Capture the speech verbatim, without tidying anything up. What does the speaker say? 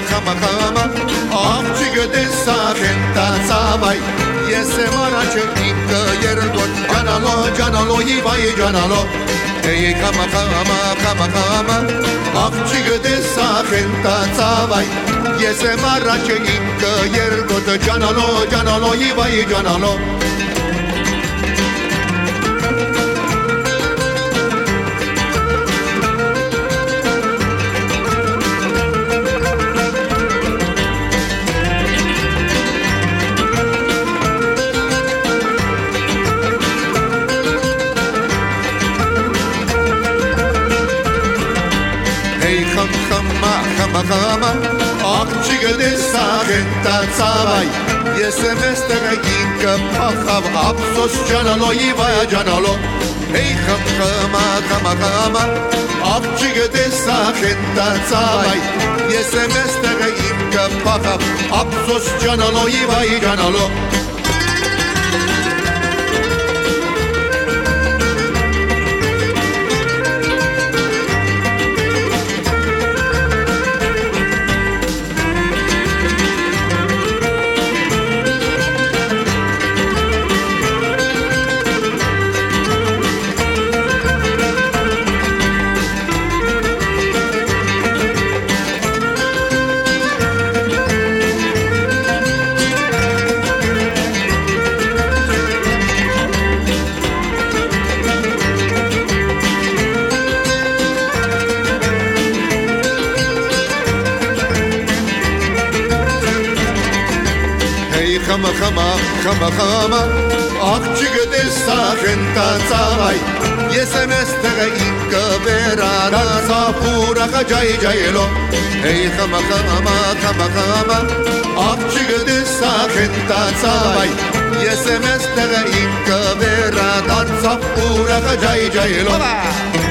kama kama Akçı de sakenta savay Yese maraçı inka yergot Canalo canalo hivay canalo Hey kama kama kama kama Akçı de sakenta savay Yese maraçı inka yergot Canalo canalo hivay canalo Kama kama kama Akçı de sakenta savay Yesemestega inka pahav Apsos canalo yivaya canalo Hey kama kama kama Akçı de sakenta savay Yesemestega inka pahav Apsos canalo yivaya canalo Kama kama kama kama Akçı de sakenta savay Yesemestega inka vera Dansa pura jay jaylo Hey kama kama kama kama Akçı de sakenta savay Yesemestega inka vera Dansa pura jay jaylo